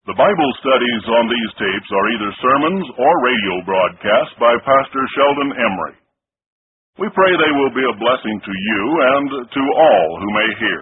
The Bible studies on these tapes are either sermons or radio broadcasts by Pastor Sheldon Emery. We pray they will be a blessing to you and to all who may hear.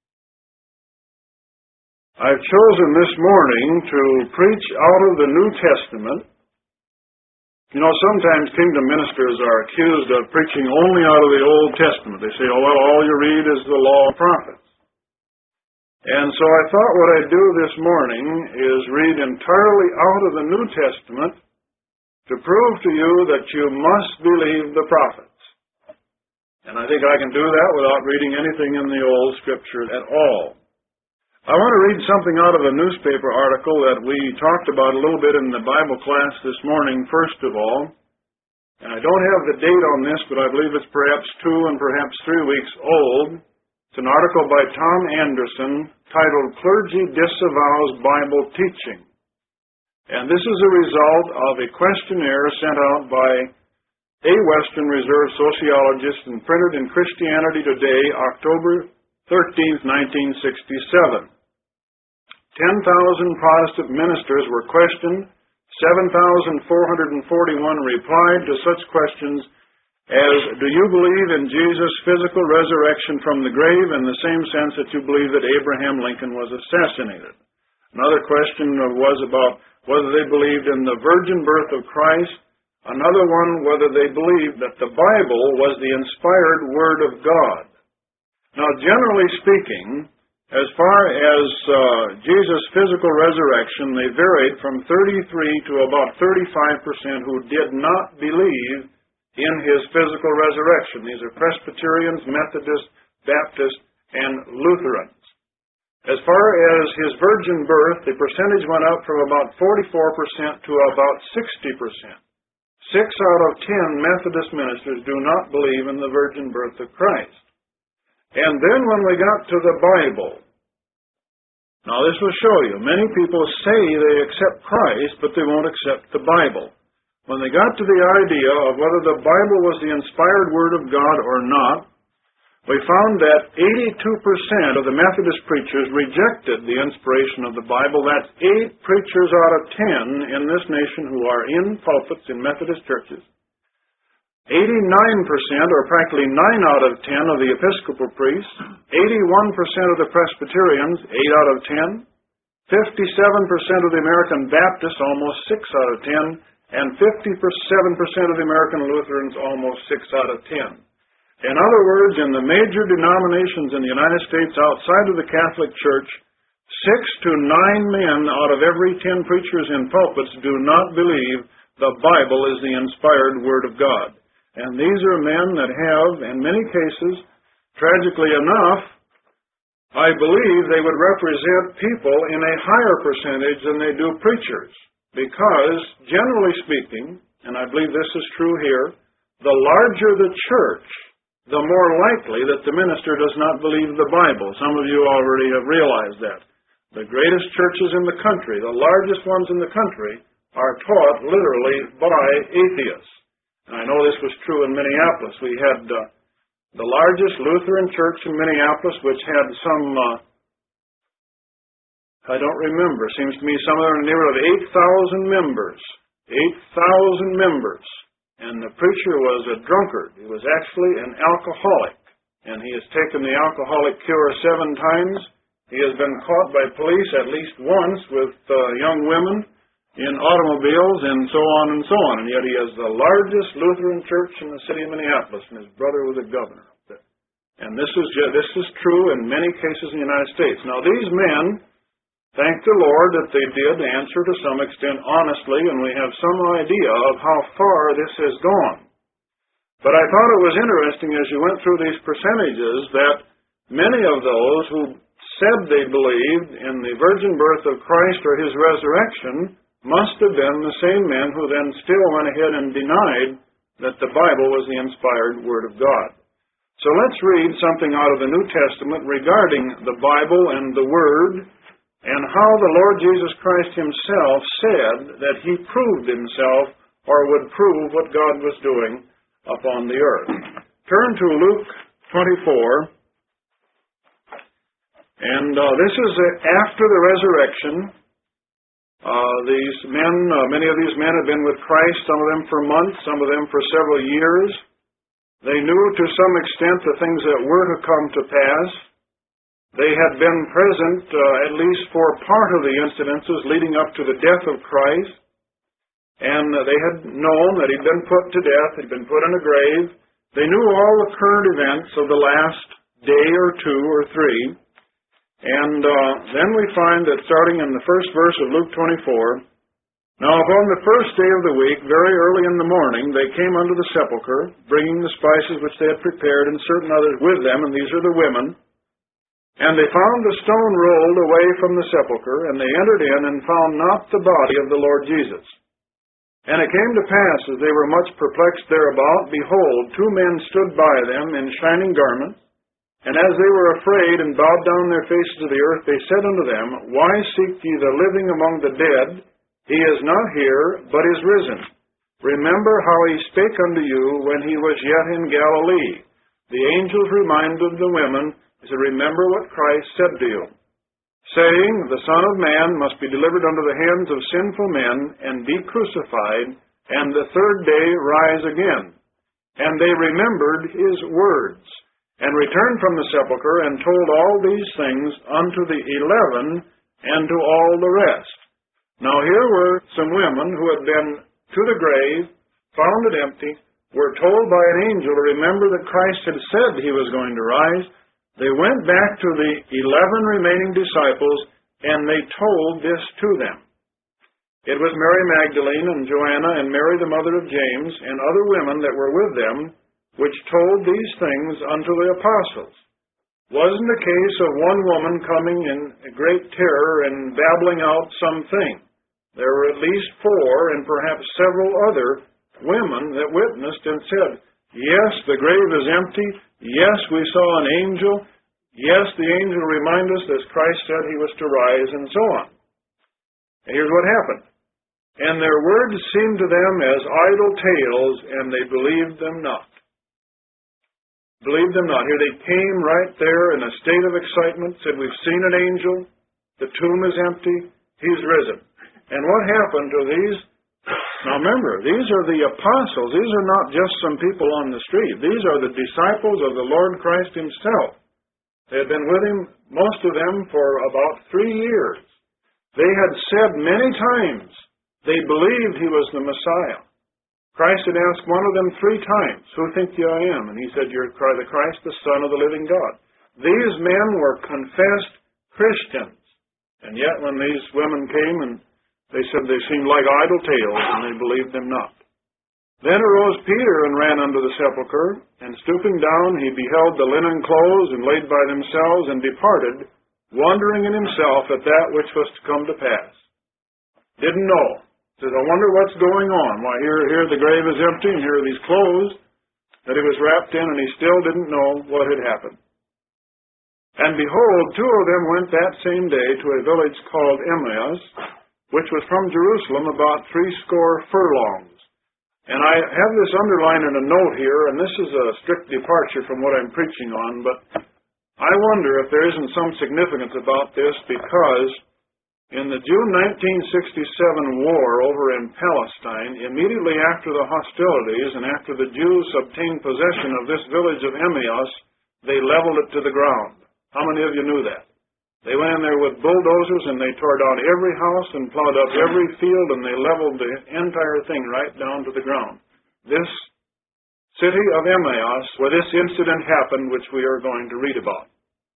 I've chosen this morning to preach out of the New Testament. You know, sometimes kingdom ministers are accused of preaching only out of the Old Testament. They say, oh, well, all you read is the law and prophets. And so I thought what I'd do this morning is read entirely out of the New Testament to prove to you that you must believe the prophets. And I think I can do that without reading anything in the Old Scripture at all. I want to read something out of a newspaper article that we talked about a little bit in the Bible class this morning, first of all. And I don't have the date on this, but I believe it's perhaps 2 and perhaps 3 weeks old. It's an article by Tom Anderson titled Clergy Disavows Bible Teaching. And this is a result of a questionnaire sent out by a Western Reserve sociologist and printed in Christianity Today, October 13th, 1967. 10,000 Protestant ministers were questioned. 7,441 replied to such questions as, do you believe in Jesus' physical resurrection from the grave in the same sense that you believe that Abraham Lincoln was assassinated? Another question was about whether they believed in the virgin birth of Christ. Another one, whether they believed that the Bible was the inspired Word of God. Now, generally speaking, as far as Jesus' physical resurrection, they varied from 33 to about 35% who did not believe in his physical resurrection. These are Presbyterians, Methodists, Baptists, and Lutherans. As far as his virgin birth, the percentage went up from about 44% to about 60%. 6 out of 10 Methodist ministers do not believe in the virgin birth of Christ. And then when we got to the Bible, now this will show you, many people say they accept Christ, but they won't accept the Bible. When they got to the idea of whether the Bible was the inspired Word of God or not, we found that 82% of the Methodist preachers rejected the inspiration of the Bible. That's 8 preachers out of 10 in this nation who are in pulpits in Methodist churches. 89%, or practically 9 out of 10 of the Episcopal priests, 81% of the Presbyterians, 8 out of 10, 57% of the American Baptists, almost 6 out of 10, and 57% of the American Lutherans, almost 6 out of 10. In other words, in the major denominations in the United States outside of the Catholic Church, 6 to 9 men out of every 10 preachers in pulpits do not believe the Bible is the inspired Word of God. And these are men that have, in many cases, tragically enough, I believe they would represent people in a higher percentage than they do preachers. Because, generally speaking, and I believe this is true here, the larger the church, the more likely that the minister does not believe the Bible. Some of you already have realized that. The greatest churches in the country, the largest ones in the country, are taught literally by atheists. And I know this was true in Minneapolis. We had the largest Lutheran church in Minneapolis, which had some, I don't remember, seems to me somewhere in the neighborhood of 8,000 members. 8,000 members. And the preacher was a drunkard. He was actually an alcoholic. And he has taken the alcoholic cure 7 times. He has been caught by police at least once with young women in automobiles and so on and so on. And yet he has the largest Lutheran church in the city of Minneapolis, and his brother was a governor up there. And this is true in many cases in the United States. Now these men, thank the Lord that they did answer to some extent honestly, and we have some idea of how far this has gone. But I thought it was interesting as you went through these percentages that many of those who said they believed in the virgin birth of Christ or his resurrection must have been the same men who then still went ahead and denied that the Bible was the inspired Word of God. So let's read something out of the New Testament regarding the Bible and the Word, and how the Lord Jesus Christ himself said that he proved himself or would prove what God was doing upon the earth. Turn to Luke 24, and this is after the resurrection. These men, many of these men had been with Christ, some of them for months, some of them for several years. They knew to some extent the things that were to come to pass. They had been present, at least for part of the incidences leading up to the death of Christ. And they had known that he'd been put to death, he'd been put in a grave. They knew all the current events of the last day or two or three. And then we find that starting in the first verse of Luke 24, now upon the first day of the week, very early in the morning, they came unto the sepulchre, bringing the spices which they had prepared, and certain others with them, and these are the women. And they found the stone rolled away from the sepulchre, and they entered in and found not the body of the Lord Jesus. And it came to pass, as they were much perplexed thereabout, behold, two men stood by them in shining garments. And as they were afraid and bowed down their faces to the earth, they said unto them, Why seek ye the living among the dead? He is not here, but is risen. Remember how he spake unto you when he was yet in Galilee. The angels reminded the women, he said, Remember what Christ said to you, saying, The Son of Man must be delivered unto the hands of sinful men, and be crucified, and the third day rise again. And they remembered his words, and returned from the sepulchre, and told all these things unto the 11, and to all the rest. Now here were some women who had been to the grave, found it empty, were told by an angel to remember that Christ had said he was going to rise. They went back to the 11 remaining disciples, and they told this to them. It was Mary Magdalene and Joanna and Mary the mother of James and other women that were with them, which told these things unto the apostles. Wasn't a case of one woman coming in great terror and babbling out something. There were at least 4 and perhaps several other women that witnessed and said, Yes, the grave is empty. Yes, we saw an angel. Yes, the angel reminded us that Christ said he was to rise, and so on. And here's what happened. And their words seemed to them as idle tales, and they believed them not. Believed them not. Here they came right there in a state of excitement, said, We've seen an angel. The tomb is empty. He's risen. And what happened to these? Now remember, these are the apostles. These are not just some people on the street. These are the disciples of the Lord Christ himself. They had been with him, most of them, for about 3 years. They had said many times they believed he was the Messiah. Christ had asked one of them 3 times, Who think ye I am? And he said, You're the Christ, the Son of the living God. These men were confessed Christians. And yet when these women came and they said they seemed like idle tales, and they believed them not. Then arose Peter and ran unto the sepulchre, and stooping down he beheld the linen clothes and laid by themselves, and departed, wondering in himself at that which was to come to pass. Didn't know. Says, I wonder what's going on. Why, here the grave is empty, and here are these clothes that he was wrapped in, and he still didn't know what had happened. And behold, 2 of them went that same day to a village called Emmaus, which was from Jerusalem about 80 furlongs. And I have this underlined in a note here, and this is a strict departure from what I'm preaching on, but I wonder if there isn't some significance about this, because in the June 1967 war over in Palestine, immediately after the hostilities and after the Jews obtained possession of this village of Emmaus, they leveled it to the ground. How many of you knew that? They went in there with bulldozers, and they tore down every house and plowed up every field, and they leveled the entire thing right down to the ground. This city of Emmaus, where this incident happened, which we are going to read about.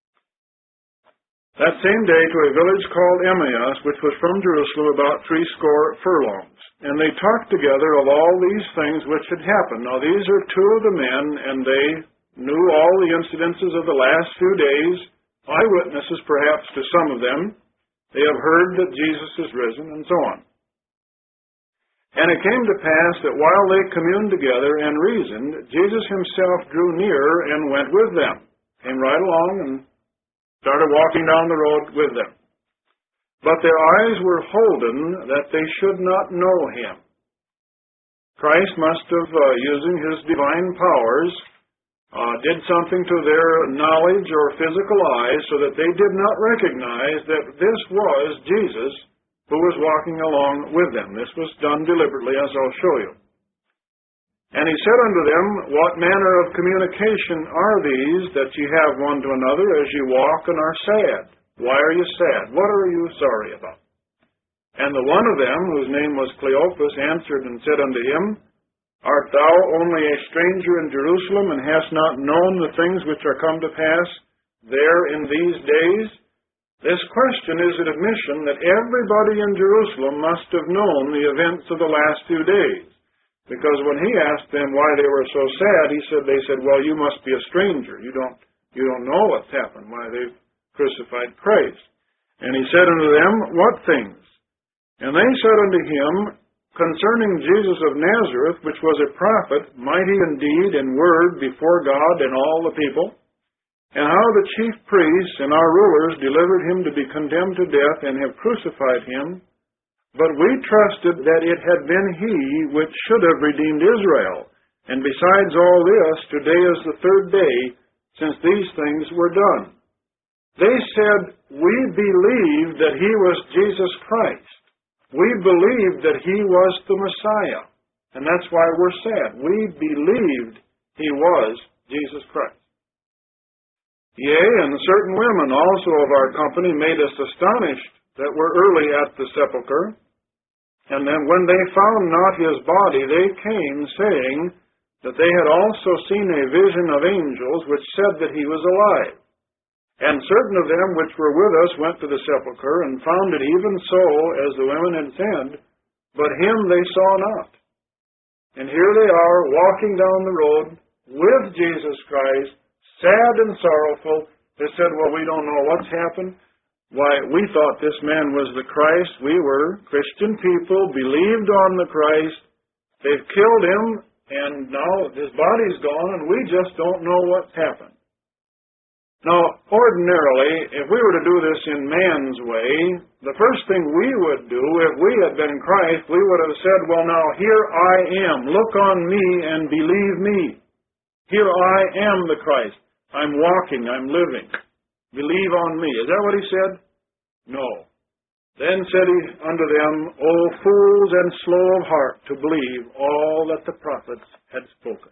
That same day to a village called Emmaus, which was from Jerusalem about 80 furlongs. And they talked together of all these things which had happened. Now these are 2 of the men, and they knew all the incidences of the last few days, eyewitnesses perhaps to some of them. They have heard that Jesus is risen, and so on. And it came to pass that while they communed together and reasoned, Jesus himself drew near and went with them. Came right along and started walking down the road with them. But their eyes were holden that they should not know him. Christ must have, using his divine powers, did something to their knowledge or physical eyes so that they did not recognize that this was Jesus who was walking along with them. This was done deliberately, as I'll show you. And he said unto them, What manner of communication are these that ye have one to another as ye walk and are sad? Why are you sad? What are you sorry about? And the one of them, whose name was Cleopas, answered and said unto him, Art thou only a stranger in Jerusalem, and hast not known the things which are come to pass there in these days? This question is an admission that everybody in Jerusalem must have known the events of the last few days. Because when he asked them why they were so sad, they said, Well, you must be a stranger. You don't know what's happened, why they've crucified Christ. And he said unto them, What things? And they said unto him, Concerning Jesus of Nazareth, which was a prophet, mighty in deed and word before God and all the people, and how the chief priests and our rulers delivered him to be condemned to death and have crucified him. But we trusted that it had been he which should have redeemed Israel. And besides all this, today is the third day since these things were done. They said, We believe that he was Jesus Christ. We believed that he was the Messiah. And that's why we're sad. We believed he was Jesus Christ. Yea, and certain women also of our company made us astonished that were early at the sepulchre. And then when they found not his body, they came, saying that they had also seen a vision of angels, which said that he was alive. And certain of them which were with us went to the sepulchre, and found it even so as the women had said, but him they saw not. And here they are, walking down the road with Jesus Christ, sad and sorrowful. They said, Well, we don't know what's happened. Why, we thought this man was the Christ. We were Christian people, believed on the Christ. They've killed him, and now his body's gone, and we just don't know what's happened. Now, ordinarily, if we were to do this in man's way, the first thing we would do, if we had been Christ, we would have said, Well, now, here I am. Look on me and believe me. Here I am the Christ. I'm walking, I'm living. Believe on me. Is that what he said? No. Then said he unto them, O fools and slow of heart to believe all that the prophets had spoken.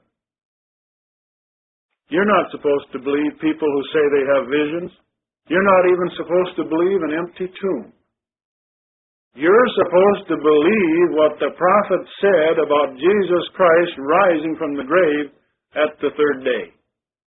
You're not supposed to believe people who say they have visions. You're not even supposed to believe an empty tomb. You're supposed to believe what the prophet said about Jesus Christ rising from the grave at the third day.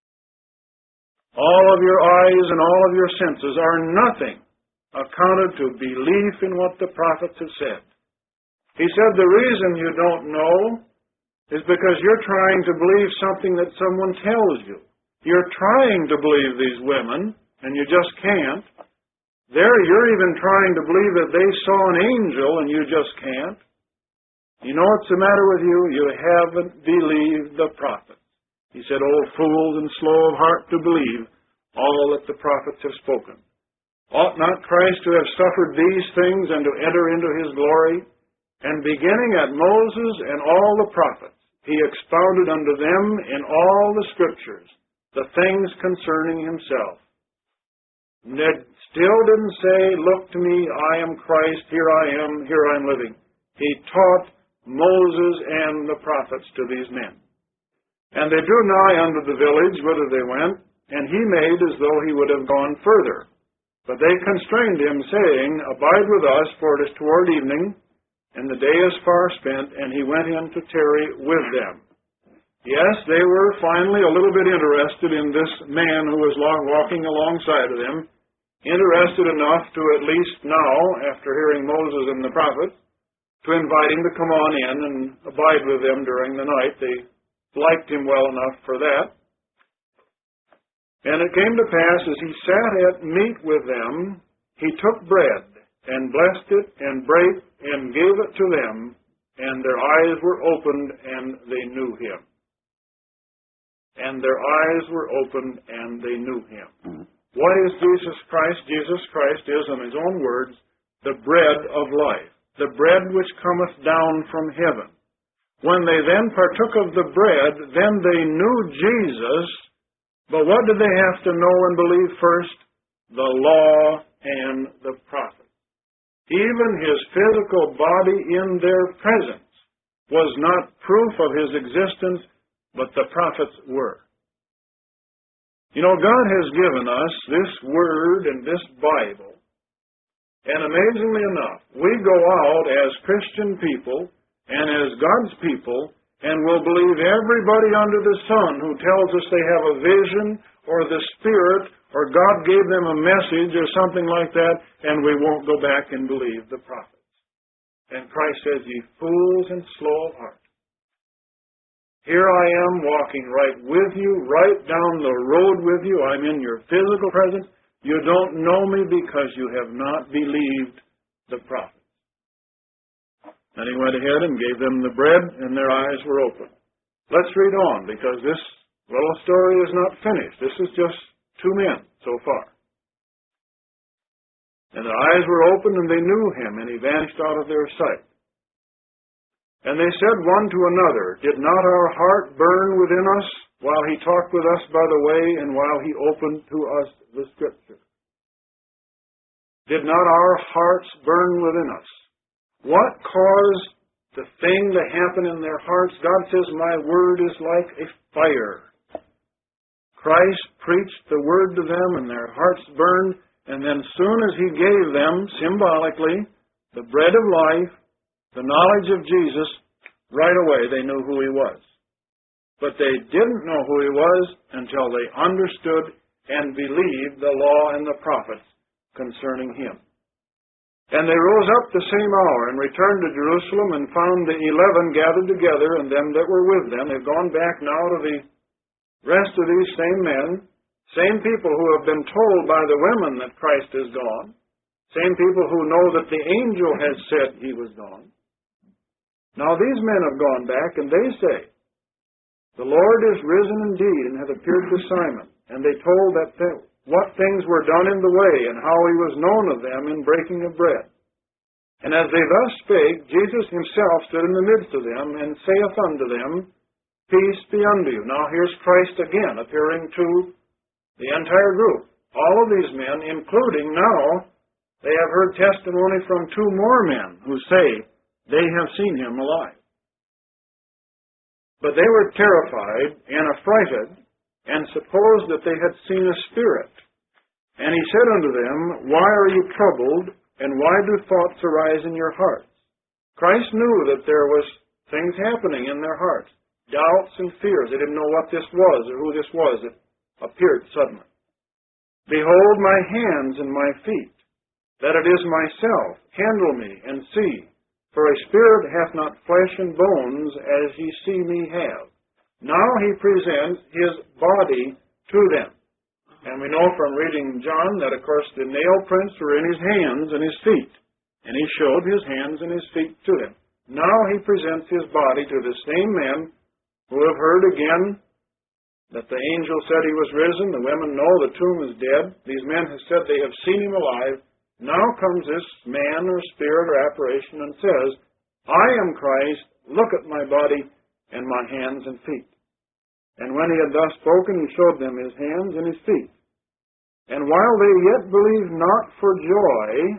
All of your eyes and all of your senses are nothing accounted to belief in what the prophets have said. He said the reason you don't know is because you're trying to believe something that someone tells you. You're trying to believe these women, and you just can't. You're even trying to believe that they saw an angel, and you just can't. You know what's the matter with you? You haven't believed the prophets. He said, O fools and slow of heart to believe all that the prophets have spoken. Ought not Christ to have suffered these things and to enter into his glory? And beginning at Moses and all the prophets, he expounded unto them in all the Scriptures the things concerning himself. Ned still didn't say, Look to me, I am Christ, here I'm living. He taught Moses and the prophets to these men. And they drew nigh unto the village whither they went, and he made as though he would have gone further. But they constrained him, saying, Abide with us, for it is toward evening, and the day is far spent, and he went in to tarry with them. Yes, they were finally a little bit interested in this man who was walking alongside of them, interested enough to at least now, after hearing Moses and the prophets, to invite him to come on in and abide with them during the night. They liked him well enough for that. And it came to pass, as he sat at meat with them, he took bread, and blessed it, and brake, and gave it to them, and their eyes were opened, and they knew him. And their eyes were opened, and they knew him. What is Jesus Christ? Jesus Christ is, in his own words, the bread of life, the bread which cometh down from heaven. When they then partook of the bread, then they knew Jesus. But what did they have to know and believe first? The law and the prophets. Even his physical body in their presence was not proof of his existence, but the prophets were. You know, God has given us this Word and this Bible, and amazingly enough, we go out as Christian people and as God's people and will believe everybody under the sun who tells us they have a vision or the Spirit or God gave them a message or something like that, and we won't go back and believe the prophets. And Christ says, "Ye fools and slow of heart. Here I am walking right with you, right down the road with you. I'm in your physical presence. You don't know me because you have not believed the prophets." And he went ahead and gave them the bread, and their eyes were open. Let's read on, because this little story is not finished. This is just 2 men so far. And their eyes were opened, and they knew him, and he vanished out of their sight. And they said one to another, "Did not our heart burn within us while he talked with us by the way, and while he opened to us the Scripture?" Did not our hearts burn within us? What caused the thing to happen in their hearts? God says, "My word is like a fire." Christ preached the word to them, and their hearts burned, and then soon as he gave them, symbolically, the bread of life, the knowledge of Jesus, right away they knew who he was. But they didn't know who he was until they understood and believed the law and the prophets concerning him. And they rose up the same hour and returned to Jerusalem and found the 11 gathered together, and them that were with them. They've gone back now to the rest of these same men, same people who have been told by the women that Christ is gone, same people who know that the angel has said he was gone. Now these men have gone back, and they say, "The Lord is risen indeed, and hath appeared to Simon." And they told what things were done in the way, and how he was known of them in breaking of bread. And as they thus spake, Jesus himself stood in the midst of them, and saith unto them, "Peace be unto you." Now here's Christ again, appearing to the entire group. All of these men, including now, they have heard testimony from 2 more men who say they have seen him alive. But they were terrified and affrighted, and supposed that they had seen a spirit. And he said unto them, "Why are you troubled, and why do thoughts arise in your hearts?" Christ knew that there was things happening in their hearts, doubts and fears. They didn't know what this was or who this was that appeared suddenly. "Behold my hands and my feet, that it is myself. Handle me and see. For a spirit hath not flesh and bones, as ye see me have." Now he presents his body to them. And we know from reading John that, of course, the nail prints were in his hands and his feet. And he showed his hands and his feet to them. Now he presents his body to the same men who have heard again that the angel said he was risen. The women know the tomb is dead. These men have said they have seen him alive. Now comes this man or spirit or apparition and says, "I am Christ. Look at my body and my hands and feet." And when he had thus spoken, he showed them his hands and his feet. And while they yet believed not for joy,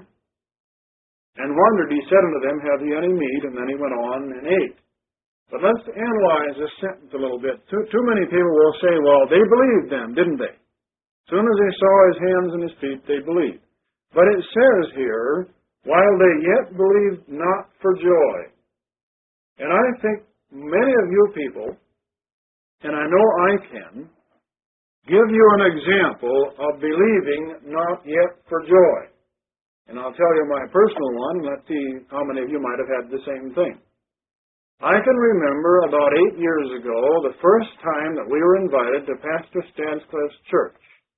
and wondered, he said unto them, "Have ye any meat?" And then he went on and ate. But let's analyze this sentence a little bit. Too many people will say, well, they believed then, didn't they? As soon as they saw his hands and his feet, they believed. But it says here, while they yet believed not for joy. And I think many of you people, and I know I can, give you an example of believing not yet for joy. And I'll tell you my personal one, and let's see how many of you might have had the same thing. I can remember about 8 years ago, the first time that we were invited to Pastor Stanscliff's church.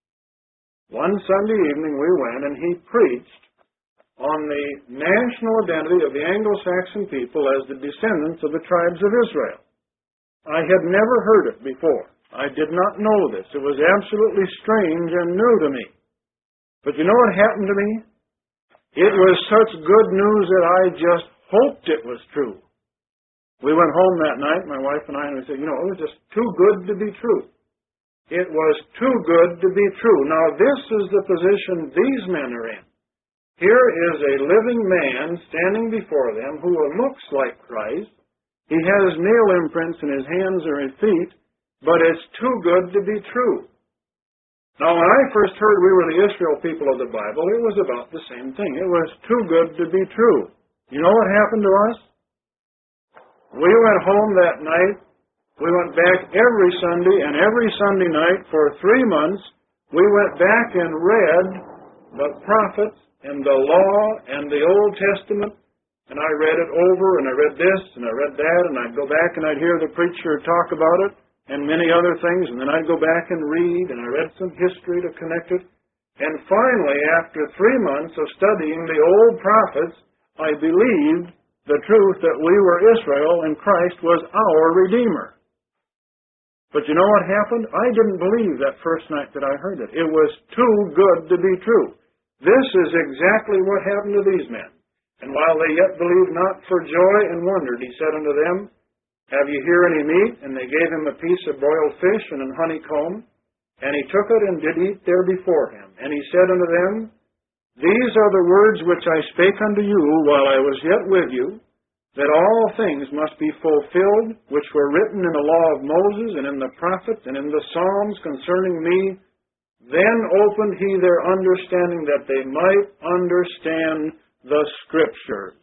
One Sunday evening we went, and he preached on the national identity of the Anglo-Saxon people as the descendants of the tribes of Israel. I had never heard it before. I did not know this. It was absolutely strange and new to me. But you know what happened to me? It was such good news that I just hoped it was true. We went home that night, my wife and I, and we said, it was just too good to be true. It was too good to be true. Now, this is the position these men are in. Here is a living man standing before them who looks like Christ. He has nail imprints in his hands or his feet, but it's too good to be true. Now, when I first heard we were the Israel people of the Bible, it was about the same thing. It was too good to be true. You know what happened to us? We went home that night. We went back every Sunday, and every Sunday night for 3 months, we went back and read the prophets and the law and the Old Testament, and I read it over, and I read this, and I read that, and I'd go back and I'd hear the preacher talk about it, and many other things, and then I'd go back and read, and I read some history to connect it. And finally, after 3 months of studying the old prophets, I believed the truth that we were Israel and Christ was our Redeemer. But you know what happened? I didn't believe that first night that I heard it. It was too good to be true. This is exactly what happened to these men. And while they yet believed not, for joy and wondered, he said unto them, Have ye here any meat? And they gave him a piece of broiled fish and an honeycomb. And he took it and did eat there before him. And he said unto them, These are the words which I spake unto you while I was yet with you, that all things must be fulfilled, which were written in the law of Moses, and in the prophets, and in the Psalms concerning me. Then opened he their understanding, that they might understand the Scriptures.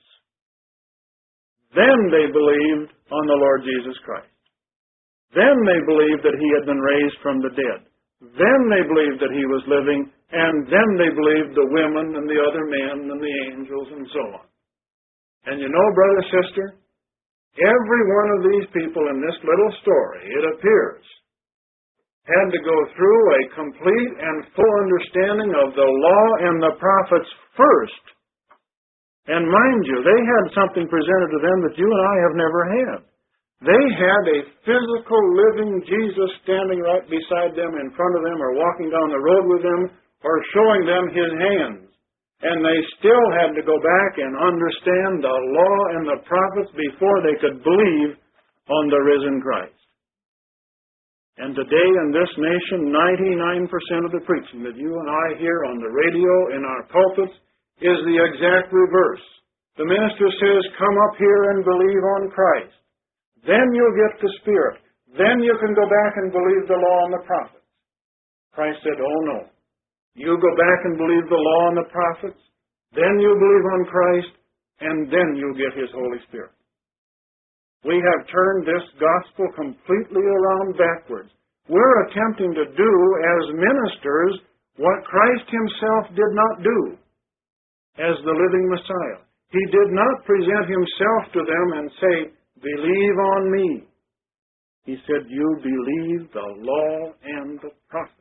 Then they believed on the Lord Jesus Christ. Then they believed that he had been raised from the dead. Then they believed that he was living, and then they believed the women and the other men and the angels and so on. And you know, brother, sister, every one of these people in this little story, it appears, had to go through a complete and full understanding of the law and the prophets first. And mind you, they had something presented to them that you and I have never had. They had a physical, living Jesus standing right beside them, in front of them, or walking down the road with them, or showing them his hands. And they still had to go back and understand the law and the prophets before they could believe on the risen Christ. And today in this nation, 99% of the preaching that you and I hear on the radio, in our pulpits, is the exact reverse. The minister says, Come up here and believe on Christ. Then you'll get the Spirit. Then you can go back and believe the law and the prophets. Christ said, Oh no. You go back and believe the law and the prophets, then you believe on Christ, and then you'll get his Holy Spirit. We have turned this gospel completely around backwards. We're attempting to do as ministers what Christ himself did not do as the living Messiah. He did not present himself to them and say, Believe on me. He said, You believe the law and the prophets.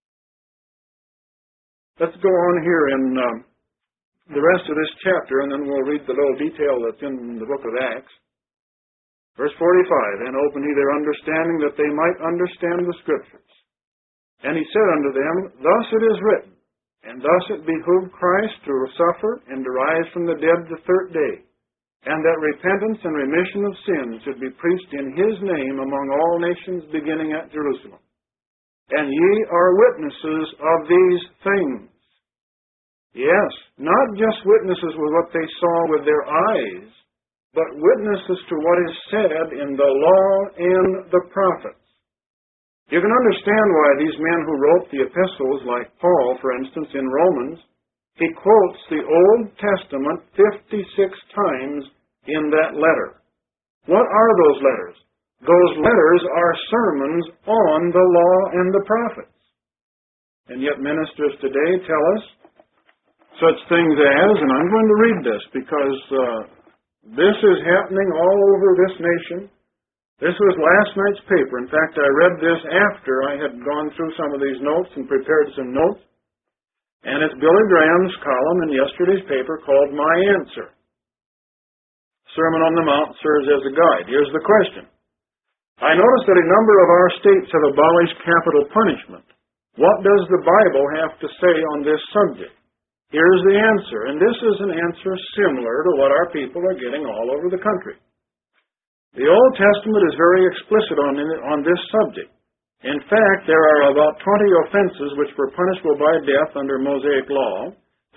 Let's go on here in the rest of this chapter, and then we'll read the little detail that's in the book of Acts. Verse 45, And opened he their understanding, that they might understand the Scriptures. And he said unto them, Thus it is written, and thus it behooved Christ to suffer and to rise from the dead the third day, and that repentance and remission of sins should be preached in his name among all nations, beginning at Jerusalem. And ye are witnesses of these things. Yes, not just witnesses with what they saw with their eyes, but witnesses to what is said in the law and the prophets. You can understand why these men who wrote the epistles, like Paul, for instance, in Romans, he quotes the Old Testament 56 times in that letter. What are those letters? Those letters are sermons on the law and the prophets. And yet ministers today tell us such things as, and I'm going to read this because this is happening all over this nation. This was last night's paper. In fact, I read this after I had gone through some of these notes and prepared some notes. And it's Billy Graham's column in yesterday's paper called My Answer. Sermon on the Mount serves as a guide. Here's the question. I notice that a number of our states have abolished capital punishment. What does the Bible have to say on this subject? Here's the answer, and this is an answer similar to what our people are getting all over the country. The Old Testament is very explicit on this subject. In fact, there are about 20 offenses which were punishable by death under Mosaic law.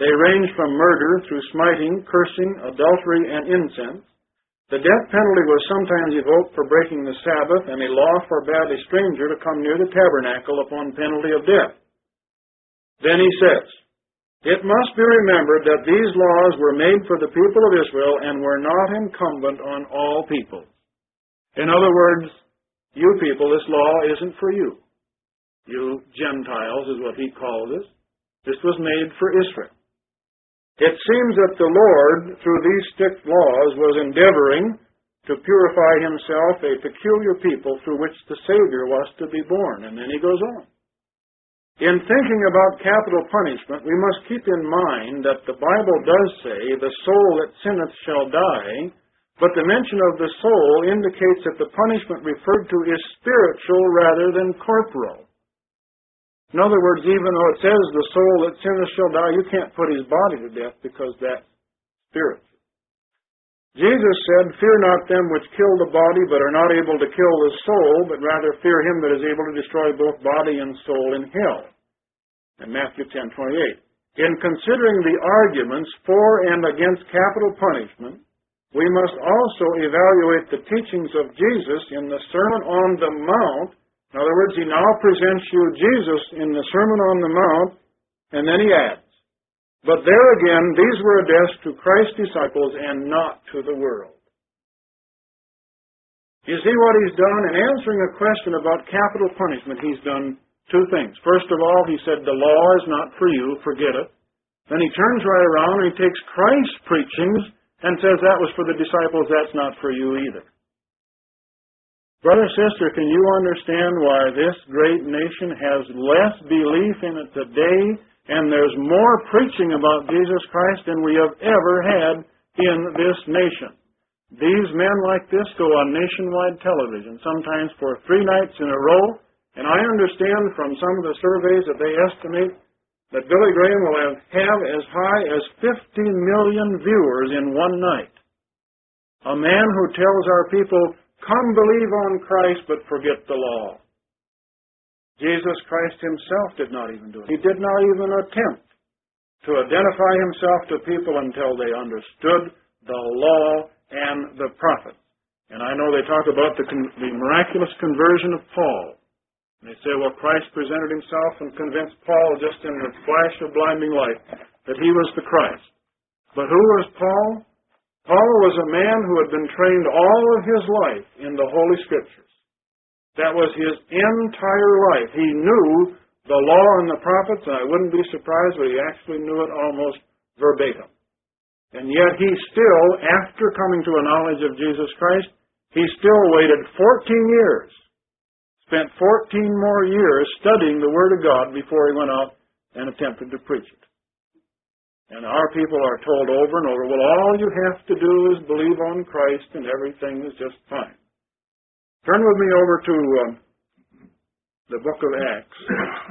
They ranged from murder through smiting, cursing, adultery, and incense. The death penalty was sometimes evoked for breaking the Sabbath, and a law forbade a stranger to come near the tabernacle upon penalty of death. Then he says, "It must be remembered that these laws were made for the people of Israel and were not incumbent on all people." In other words, you people, this law isn't for you. You Gentiles is what he calls us. This was made for Israel. It seems that the Lord, through these strict laws, was endeavoring to purify himself a peculiar people through which the Savior was to be born. And then he goes on. In thinking about capital punishment, we must keep in mind that the Bible does say, "The soul that sinneth shall die," but the mention of the soul indicates that the punishment referred to is spiritual rather than corporal. In other words, even though it says the soul that sinneth shall die, you can't put his body to death because that's spiritual. Jesus said, "Fear not them which kill the body, but are not able to kill the soul, but rather fear him that is able to destroy both body and soul in hell." In Matthew 10:28. In considering the arguments for and against capital punishment, we must also evaluate the teachings of Jesus in the Sermon on the Mount. In other words, he now presents you Jesus in the Sermon on the Mount, and then he adds, "But there again, these were addressed to Christ's disciples and not to the world." You see what he's done? In answering a question about capital punishment, he's done two things. First of all, he said, the law is not for you, forget it. Then he turns right around and he takes Christ's preachings and says that was for the disciples, that's not for you either. Brother, sister, can you understand why this great nation has less belief in it today, and there's more preaching about Jesus Christ than we have ever had in this nation? These men like this go on nationwide television, sometimes for 3 nights in a row, and I understand from some of the surveys that they estimate that Billy Graham will have as high as 50 million viewers in one night. A man who tells our people, "Come believe on Christ, but forget the law." Jesus Christ himself did not even do it. He did not even attempt to identify himself to people until they understood the law and the prophets. And I know they talk about the miraculous conversion of Paul. And they say, well, Christ presented himself and convinced Paul just in the flash of blinding light that he was the Christ. But who was Paul? Paul was a man who had been trained all of his life in the Holy Scriptures. That was his entire life. He knew the law and the prophets, and I wouldn't be surprised if he actually knew it almost verbatim. And yet he still, after coming to a knowledge of Jesus Christ, he still waited 14 years, spent 14 more years studying the Word of God before he went out and attempted to preach it. And our people are told over and over, well, all you have to do is believe on Christ and everything is just fine. Turn with me over to the book of Acts.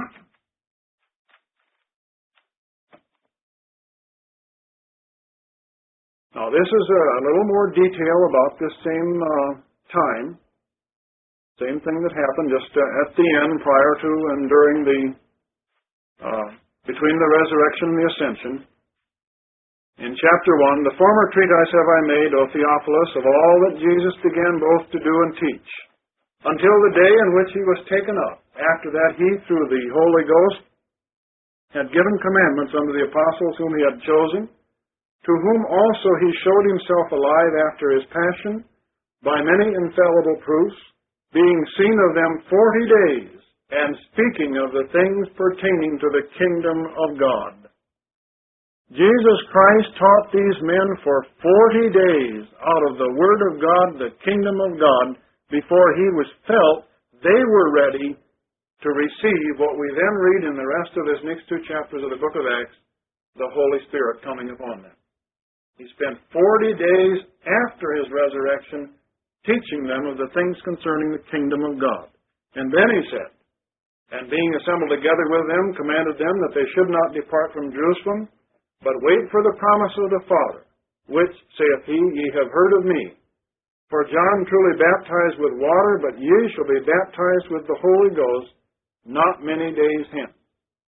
Now, this is a little more detail about this same time. Same thing that happened just at the end, prior to and during the, between the resurrection and the ascension. In chapter 1, the former treatise have I made, O Theophilus, of all that Jesus began both to do and teach, until the day in which he was taken up. After that he, through the Holy Ghost, had given commandments unto the apostles whom he had chosen, to whom also he showed himself alive after his passion, by many infallible proofs, being seen of them 40 days, and speaking of the things pertaining to the kingdom of God. Jesus Christ taught these men for 40 days out of the Word of God, the kingdom of God, before he was felt they were ready to receive what we then read in the rest of this next 2 chapters of the book of Acts, the Holy Spirit coming upon them. He spent 40 days after his resurrection teaching them of the things concerning the kingdom of God. And then he said, and being assembled together with them, commanded them that they should not depart from Jerusalem, but wait for the promise of the Father, which, saith he, ye have heard of me. For John truly baptized with water, but ye shall be baptized with the Holy Ghost not many days hence.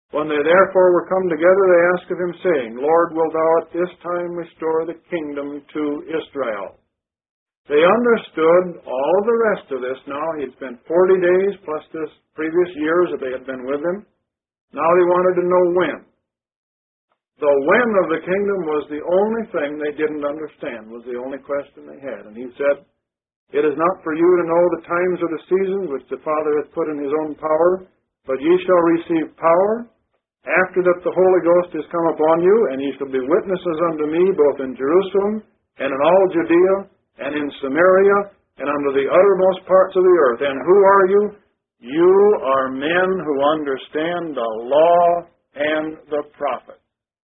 When they therefore were come together, they asked of him, saying, Lord, wilt thou at this time restore the kingdom to Israel? They understood all the rest of this now. He had spent 40 days plus this previous years that they had been with him. Now they wanted to know when. The when of the kingdom was the only thing they didn't understand, was the only question they had. And he said, It is not for you to know the times or the seasons which the Father hath put in his own power, but ye shall receive power after that the Holy Ghost is come upon you, and ye shall be witnesses unto me both in Jerusalem and in all Judea and in Samaria and unto the uttermost parts of the earth. And who are you? You are men who understand the law and the prophets.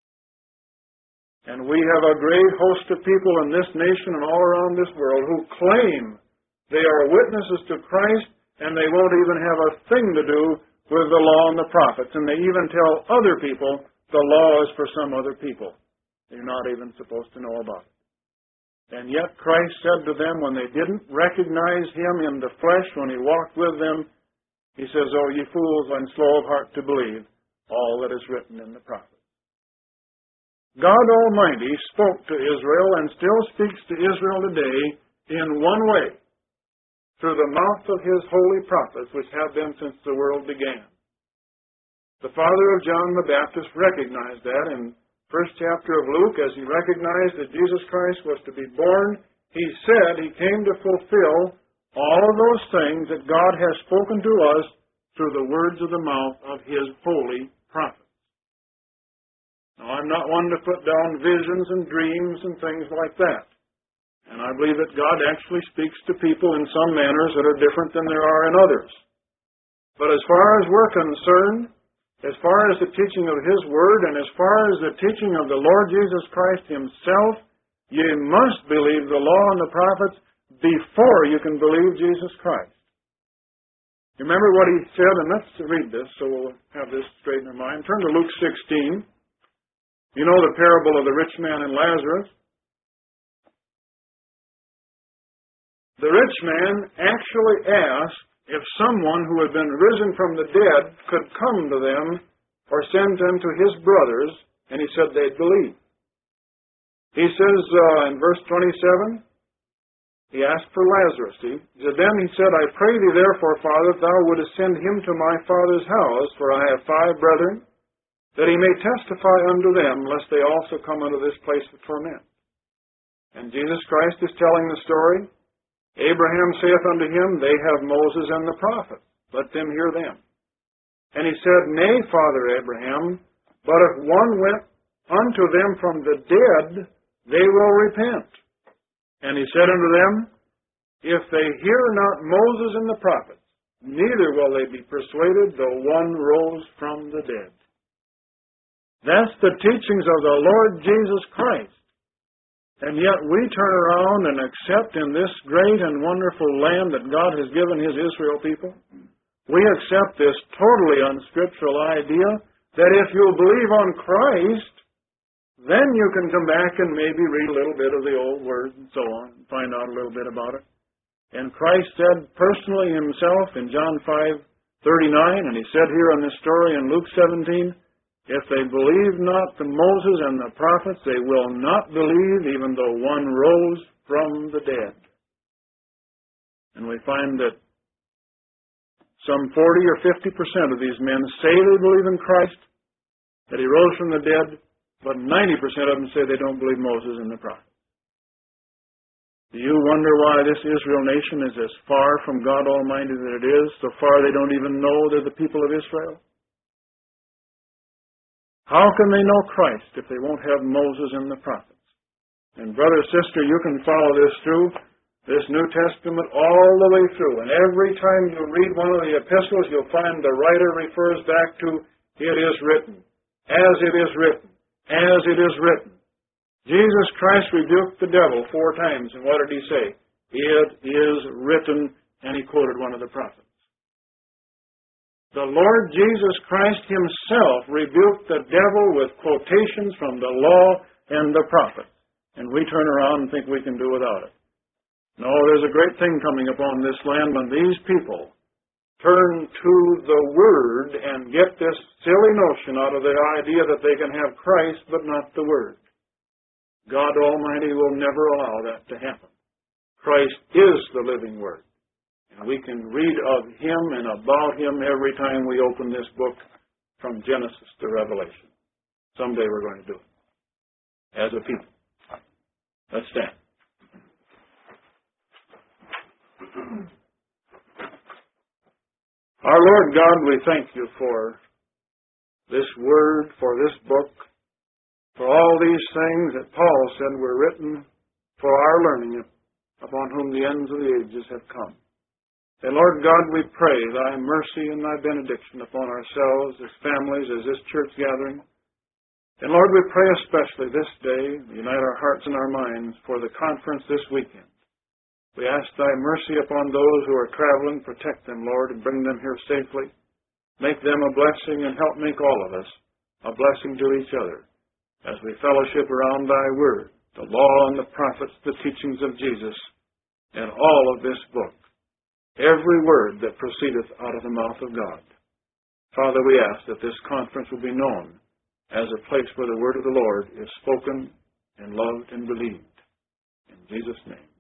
And we have a great host of people in this nation and all around this world who claim they are witnesses to Christ, and they won't even have a thing to do with the law and the prophets. And they even tell other people the law is for some other people. They're not even supposed to know about it. And yet Christ said to them when they didn't recognize him in the flesh when he walked with them, he says, O ye fools and slow of heart to believe all that is written in the prophets. God Almighty spoke to Israel and still speaks to Israel today in one way, through the mouth of his holy prophets, which have been since the world began. The father of John the Baptist recognized that in first chapter of Luke, as he recognized that Jesus Christ was to be born. He said he came to fulfill all of those things that God has spoken to us through the words of the mouth of his holy prophets. Now, I'm not one to put down visions and dreams and things like that. And I believe that God actually speaks to people in some manners that are different than there are in others. But as far as we're concerned, as far as the teaching of his word, and as far as the teaching of the Lord Jesus Christ himself, you must believe the law and the prophets before you can believe Jesus Christ. Remember what he said, and let's read this so we'll have this straight in our mind. Turn to Luke 16. You know the parable of the rich man and Lazarus. The rich man actually asked if someone who had been risen from the dead could come to them or send them to his brothers, and he said they'd believe. He says in verse 27, he asked for Lazarus. Then he said, I pray thee therefore, Father, that thou wouldest send him to my father's house, for I have 5 brethren, that he may testify unto them, lest they also come unto this place of torment. And Jesus Christ is telling the story. Abraham saith unto him, They have Moses and the prophets. Let them hear them. And he said, Nay, Father Abraham, but if one went unto them from the dead, they will repent. And he said unto them, If they hear not Moses and the prophets, neither will they be persuaded, though one rose from the dead. That's the teachings of the Lord Jesus Christ. And yet we turn around and accept in this great and wonderful land that God has given his Israel people, we accept this totally unscriptural idea that if you'll believe on Christ, then you can come back and maybe read a little bit of the old words and so on, and find out a little bit about it. And Christ said personally himself in John 5:39, and he said here in this story in Luke 17, if they believe not the Moses and the prophets, they will not believe even though one rose from the dead. And we find that some 40 or 50% of these men say they believe in Christ, that he rose from the dead, but 90% of them say they don't believe Moses and the prophets. Do you wonder why this Israel nation is as far from God Almighty that it is? So far they don't even know they're the people of Israel. How can they know Christ if they won't have Moses and the prophets? And brother, sister, you can follow this through, this New Testament all the way through. And every time you read one of the epistles, you'll find the writer refers back to, it is written, as it is written, as it is written. Jesus Christ rebuked the devil 4 times, and what did he say? It is written, and he quoted one of the prophets. The Lord Jesus Christ himself rebuked the devil with quotations from the law and the prophets. And we turn around and think we can do without it. No, there's a great thing coming upon this land when these people turn to the Word and get this silly notion out of the idea that they can have Christ but not the Word. God Almighty will never allow that to happen. Christ is the living Word. And we can read of Him and about Him every time we open this book from Genesis to Revelation. Someday we're going to do it as a people. Let's stand. Our Lord God, we thank you for this Word, for this book, for all these things that Paul said were written for our learning, upon whom the ends of the ages have come. And Lord God, we pray thy mercy and thy benediction upon ourselves as families, as this church gathering. And Lord, we pray especially this day, unite our hearts and our minds for the conference this weekend. We ask thy mercy upon those who are traveling. Protect them, Lord, and bring them here safely. Make them a blessing and help make all of us a blessing to each other as we fellowship around thy word, the law and the prophets, the teachings of Jesus, and all of this book. Every word that proceedeth out of the mouth of God. Father, we ask that this conference will be known as a place where the word of the Lord is spoken and loved and believed. In Jesus' name.